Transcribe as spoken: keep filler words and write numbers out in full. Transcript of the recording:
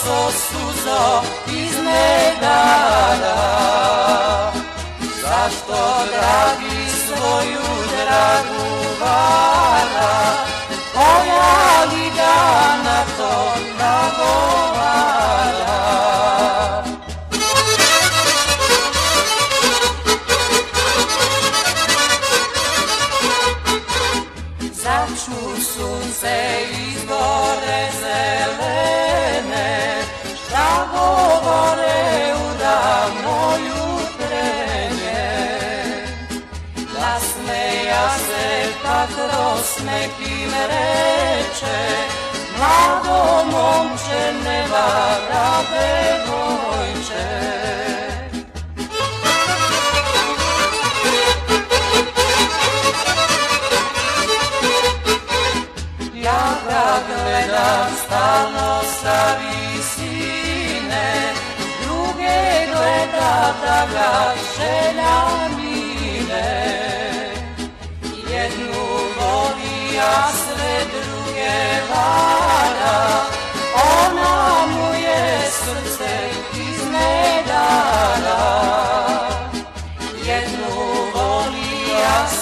so suzo iz nedara. Zašto, dragi, svoju dragu vara, koja li da na to nagovara? Začu sunce iz gore zelene, šta govore u davno jutrenje. Nasmeja se pa kroz smeh im reče, mlado momče, ne vara devojče. Ja ga gledam stalno sa visine, druge gleda da ga želja mine. Jednu voli, a sve druge vara, ona mu je srce iz nedara. Jednu voli, a